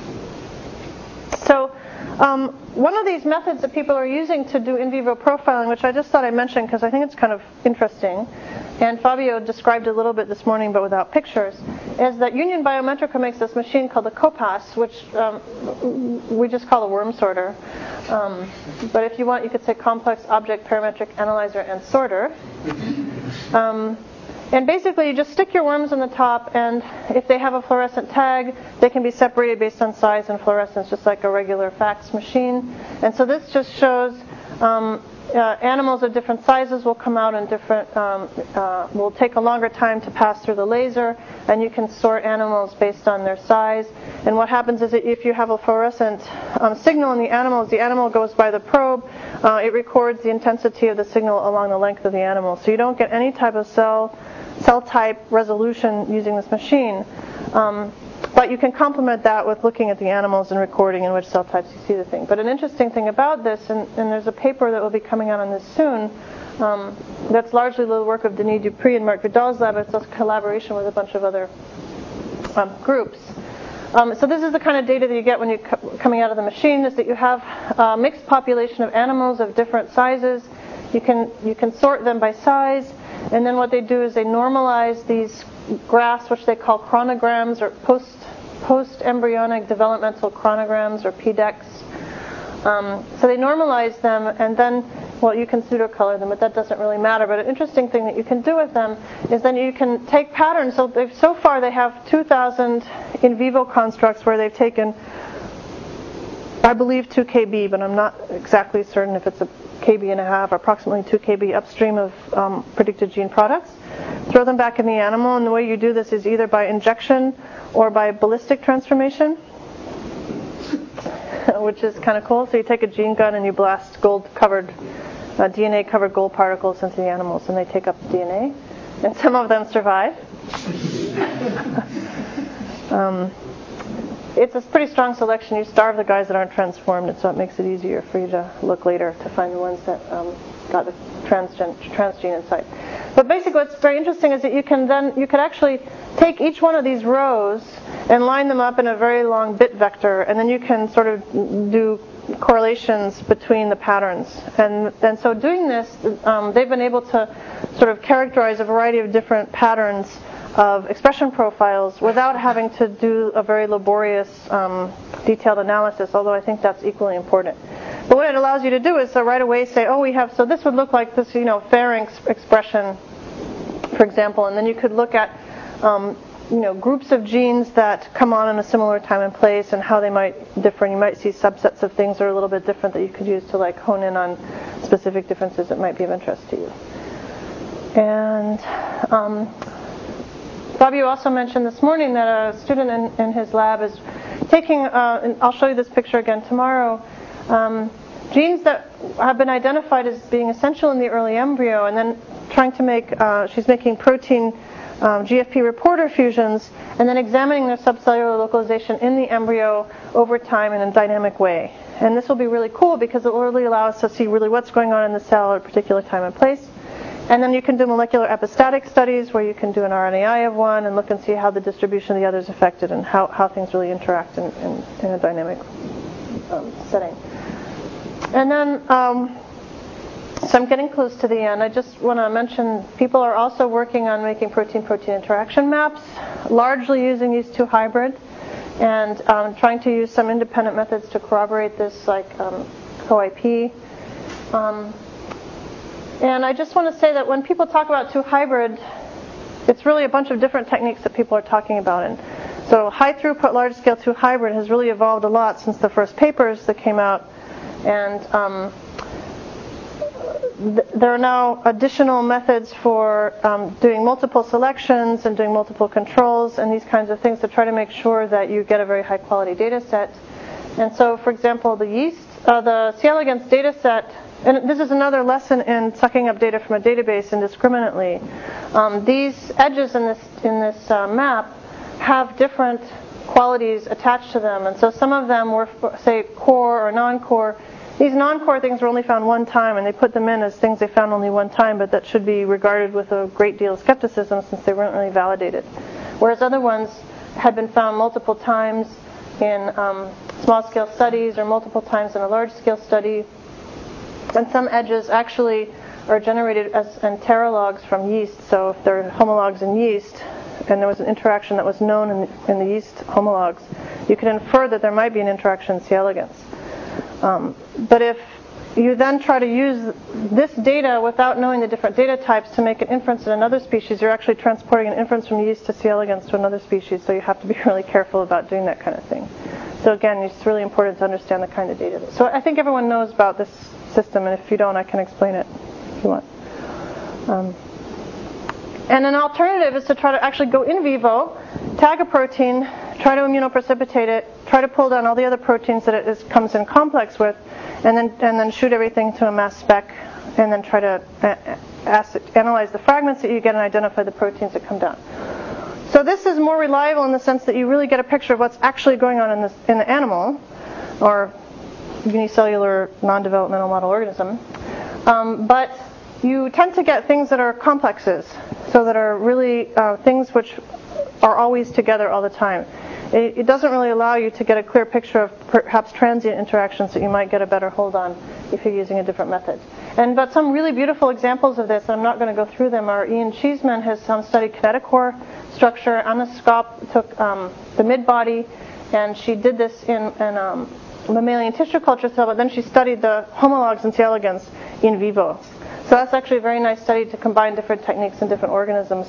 So um, one of these methods that people are using to do in vivo profiling, which I just thought I'd mention because I think it's kind of interesting, and Fabio described it a little bit this morning but without pictures, is that Union Biometrica makes this machine called the COPAS, which um, we just call a worm sorter. Um, but if you want, you could say complex object parametric analyzer and sorter. Um, And basically, you just stick your worms in the top, and if they have a fluorescent tag, they can be separated based on size and fluorescence, just like a regular fax machine. And so this just shows um, uh, animals of different sizes will come out in different, um, uh, will take a longer time to pass through the laser, and you can sort animals based on their size. And what happens is that if you have a fluorescent um, signal in the animals, the animal goes by the probe, uh, it records the intensity of the signal along the length of the animal. So you don't get any type of cell, cell type resolution using this machine. Um, But you can complement that with looking at the animals and recording in which cell types you see the thing. But an interesting thing about this, and, and there's a paper that will be coming out on this soon, um, that's largely the work of Denis Dupree and Marc Vidal's lab. It's a collaboration with a bunch of other um, groups. Um, so this is the kind of data that you get when you're co- coming out of the machine, is that you have a mixed population of animals of different sizes. You can, you can sort them by size, and then what they do is they normalize these graphs, which they call chronograms, or post post embryonic developmental chronograms, or P D E Cs. Um, so they normalize them, and then, well, you can pseudocolor them, but that doesn't really matter. But an interesting thing that you can do with them is then you can take patterns. So they've, so far they have two thousand in vivo constructs where they've taken, I believe, two K B, but I'm not exactly certain if it's a K B and a half, approximately two K B upstream of um, predicted gene products. Throw them back in the animal, and the way you do this is either by injection or by ballistic transformation, which is kind of cool. So you take a gene gun and you blast gold-covered, uh, D N A-covered gold particles into the animals, and they take up the D N A, and some of them survive. um, It's a pretty strong selection. You starve the guys that aren't transformed, and so it makes it easier for you to look later to find the ones that um, got the transgen, transgene inside. But basically what's very interesting is that you can then, you could actually take each one of these rows and line them up in a very long bit vector, and then you can sort of do correlations between the patterns. And, and so doing this, um, they've been able to sort of characterize a variety of different patterns of expression profiles without having to do a very laborious, um, detailed analysis, although I think that's equally important. But what it allows you to do is so right away say, oh, we have, so this would look like this, you know, pharynx expression, for example, and then you could look at, um, you know, groups of genes that come on in a similar time and place and how they might differ. And you might see subsets of things that are a little bit different that you could use to like hone in on specific differences that might be of interest to you. And um, Bob, you also mentioned this morning that a student in, in his lab is taking, uh, and I'll show you this picture again tomorrow, um, genes that have been identified as being essential in the early embryo, and then trying to make, uh, she's making protein um, G F P reporter fusions, and then examining their subcellular localization in the embryo over time in a dynamic way. And this will be really cool because it will really allow us to see really what's going on in the cell at a particular time and place. And then you can do molecular epistatic studies where you can do an R N A I of one and look and see how the distribution of the other is affected and how, how things really interact in, in, in a dynamic um, setting. And then, um, so I'm getting close to the end. I just want to mention people are also working on making protein-protein interaction maps, largely using these two hybrid, and um, trying to use some independent methods to corroborate this, like um, Co I P. Um, And I just want to say that when people talk about two hybrid, it's really a bunch of different techniques that people are talking about. And so high throughput, large scale two hybrid has really evolved a lot since the first papers that came out. And um, th- there are now additional methods for um, doing multiple selections and doing multiple controls and these kinds of things to try to make sure that you get a very high quality data set. And so, for example, the yeast, uh, the C. elegans data set, and this is another lesson in sucking up data from a database indiscriminately. Um, these edges in this in this uh, map have different qualities attached to them, and so some of them were, say, core or non-core. These non-core things were only found one time, and they put them in as things they found only one time, but that should be regarded with a great deal of skepticism since they weren't really validated. Whereas other ones had been found multiple times in um, small-scale studies or multiple times in a large-scale study. And some edges actually are generated as enterologs from yeast. So if they're homologs in yeast, and there was an interaction that was known in, in the yeast homologs, you can infer that there might be an interaction in C. elegans. Um, but if you then try to use this data without knowing the different data types to make an inference in another species, you're actually transporting an inference from yeast to C. elegans to another species, so you have to be really careful about doing that kind of thing. So again, it's really important to understand the kind of data. So I think everyone knows about this system, and if you don't, I can explain it if you want. Um, and an alternative is to try to actually go in vivo, tag a protein, try to immunoprecipitate it, try to pull down all the other proteins that it is, comes in complex with, and then and then shoot everything to a mass spec, and then try to acid, analyze the fragments that you get and identify the proteins that come down. So this is more reliable in the sense that you really get a picture of what's actually going on in, this, in the animal, or unicellular non-developmental model organism. Um, but you tend to get things that are complexes, so that are really uh, things which are always together all the time. It, it doesn't really allow you to get a clear picture of perhaps transient interactions that you might get a better hold on if you're using a different method. And but some really beautiful examples of this, and I'm not going to go through them, are Ian Cheeseman has um, studied kinetochore structure. Anna Skop took um, the mid-body, and she did this in, in um, mammalian tissue culture cell, but then she studied the homologs and C. elegans in vivo. So that's actually a very nice study to combine different techniques in different organisms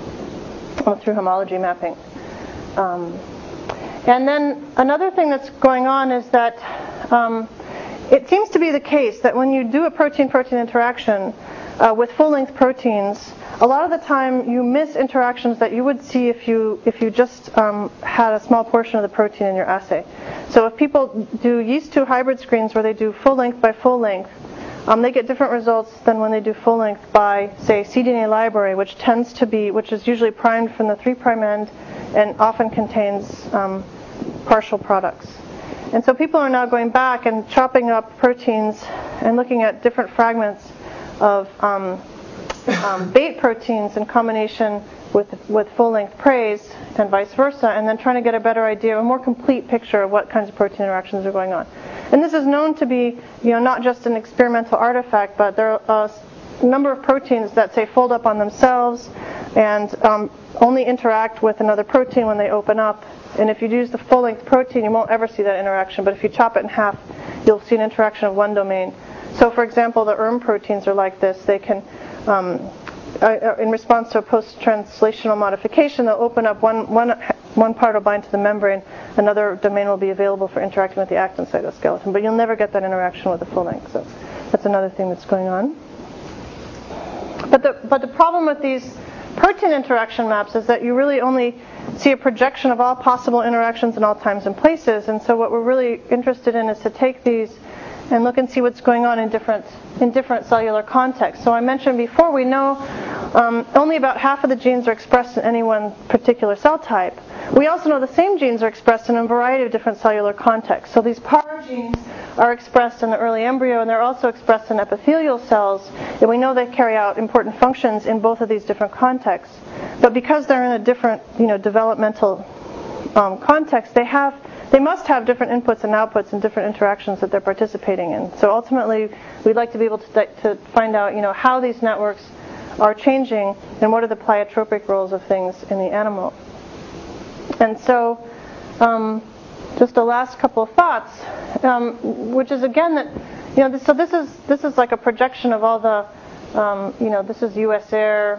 uh, through homology mapping. Um, and then another thing that's going on is that um, it seems to be the case that when you do a protein-protein interaction uh, with full-length proteins, a lot of the time you miss interactions that you would see if you if you just um, had a small portion of the protein in your assay. So if people do yeast two hybrid screens where they do full-length by full-length, Um, they get different results than when they do full length by, say, cDNA library, which tends to be, which is usually primed from the three prime end and often contains um, partial products. And so people are now going back and chopping up proteins and looking at different fragments of um, um, bait proteins in combination with with full-length praise and vice versa, and then trying to get a better idea, a more complete picture of what kinds of protein interactions are going on. And this is known to be, you know, not just an experimental artifact, but there are a number of proteins that, say, fold up on themselves and um, only interact with another protein when they open up. And if you use the full-length protein, you won't ever see that interaction. But if you chop it in half, you'll see an interaction of one domain. So, for example, the E R M proteins are like this. They can, um, uh, in response to a post-translational modification, they'll open up one one. One part will bind to the membrane, another domain will be available for interacting with the actin cytoskeleton, but you'll never get that interaction with the full length. So that's another thing that's going on. But the but the problem with these protein interaction maps is that you really only see a projection of all possible interactions in all times and places. And so what we're really interested in is to take these and look and see what's going on in different in different cellular contexts. So I mentioned before, we know um, only about half of the genes are expressed in any one particular cell type. We also know the same genes are expressed in a variety of different cellular contexts. So these P A R genes are expressed in the early embryo, and they're also expressed in epithelial cells, and we know they carry out important functions in both of these different contexts. But because they're in a different, you know, developmental um, context, they have They must have different inputs and outputs and different interactions that they're participating in. So ultimately, we'd like to be able to, to find out, you know, how these networks are changing and what are the pleiotropic roles of things in the animal. And so, um, just a last couple of thoughts, um, which is again that, you know, this, so this is this is like a projection of all the, um, you know, this is U S Air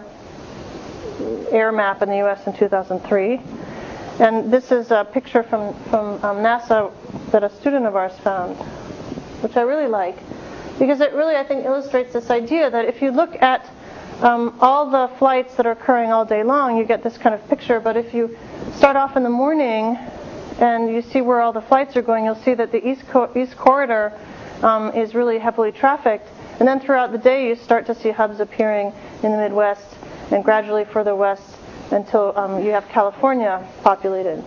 air map in the U S in two thousand three. And this is a picture from, from um, NASA that a student of ours found, which I really like, because it really, I think, illustrates this idea that if you look at um, all the flights that are occurring all day long, you get this kind of picture. But if you start off in the morning and you see where all the flights are going, you'll see that the East, Co- East Corridor um, is really heavily trafficked. And then throughout the day, you start to see hubs appearing in the Midwest and gradually further west, until um, you have California populated.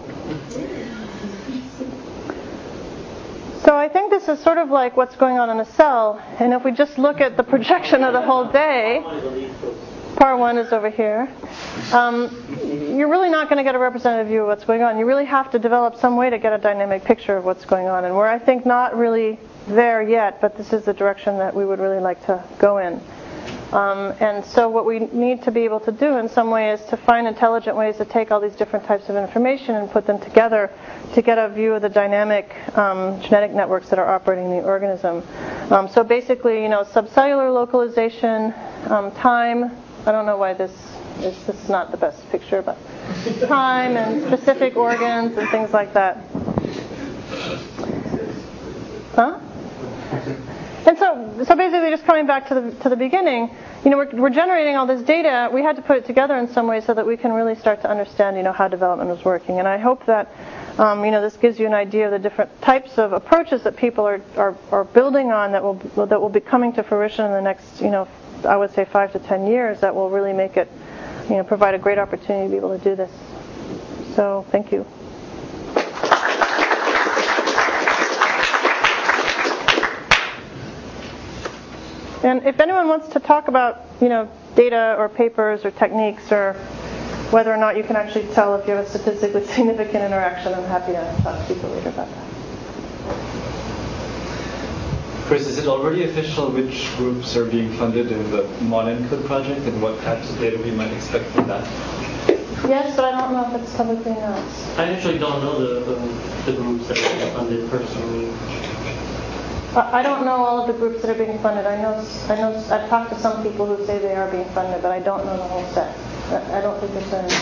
So I think this is sort of like what's going on in a cell, and if we just look at the projection of the whole day, P A R one is over here, um, you're really not going to get a representative view of what's going on. You really have to develop some way to get a dynamic picture of what's going on, and we're, I think, not really there yet, but this is the direction that we would really like to go in. Um, and so what we need to be able to do in some way is to find intelligent ways to take all these different types of information and put them together to get a view of the dynamic um, genetic networks that are operating in the organism. Um, so basically, you know, subcellular localization, um, time. I don't know why this is, this is not the best picture, but time and specific organs and things like that. Huh? and so, so basically, just coming back to the to the beginning, you know, we're, we're generating all this data. We had to put it together in some way so that we can really start to understand, you know, how development was working. And I hope that, um, you know, this gives you an idea of the different types of approaches that people are, are, are building on that will that will be coming to fruition in the next, you know, I would say five to ten years. That will really make it, you know, provide a great opportunity to be able to do this. So, thank you. And if anyone wants to talk about, you know, data or papers or techniques or whether or not you can actually tell if you have a statistically significant interaction, I'm happy to talk to people later about that. Chris, is it already official which groups are being funded in the Molencode project and what types of data we might expect from that? Yes, but I don't know if it's publicly announced. I actually don't know the, the, the groups that are being funded personally. I don't know all of the groups that are being funded. I know, I know, I've talked to some people who say they are being funded, but I don't know the whole set. I don't think there's any.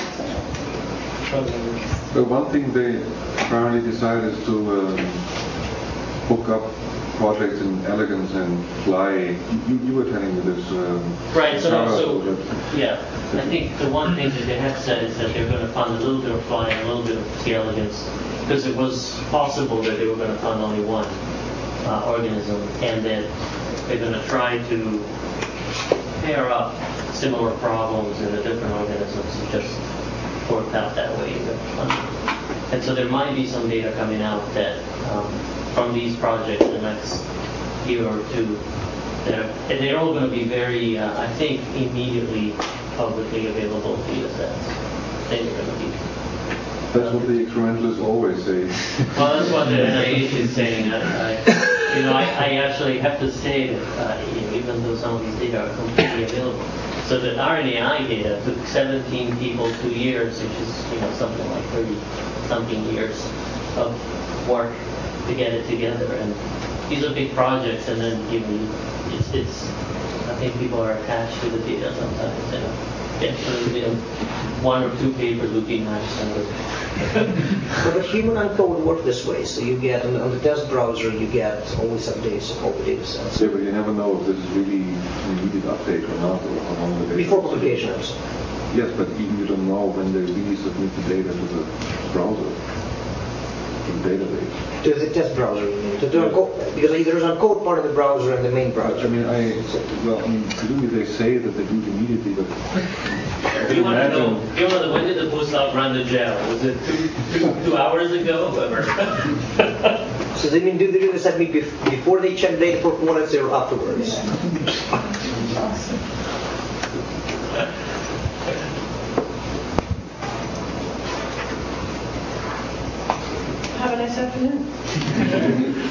So one thing they apparently decided is to um, book up projects in Elegance and Fly. You, you were telling me this. Um, right. So, no, so yeah, I think the one thing that they have said is that they're going to fund a little bit of Fly and a little bit of the Elegance, because it was possible that they were going to fund only one. Uh, organism, and that they're going to try to pair up similar problems in the different organisms. It just worked out that way. And so there might be some data coming out that um, from these projects in the next year or two, that are, and they're all going to be very, uh, I think, immediately publicly available data sets. I think they're going to be. That's what the experimentalists always say. Well, that's what the N I H is saying. I, I, you know, I, I actually have to say that uh, you know, even though some of these data are completely available, so the R N A I data took seventeen people two years, which is you know something like thirty something years of work to get it together. And these are big projects, and then you know, it's it's. I think people are attached to the data sometimes. You know. Yeah, so, you know, one or two papers would be nice. But the human uncode works this way. So you get, on the, on the test browser, you get always updates of all the data sets. Yeah, but you never know if this is really an immediate update or not, or how long the data. Before publication, I'm saying. Yes, but even you don't know when they really submit the data to the browser, to the database. To the test browser, you mean? To, to uncode, because there's an uncode part of the browser and the main browser. I mean, I well, I mean, presumably they say that they do it immediately, but do you want to know? Do you want to know when did the postdoc run the gel? Was it two, two, two hours ago? So they mean do they do this at me before they check data performance or afterwards? Have a nice afternoon.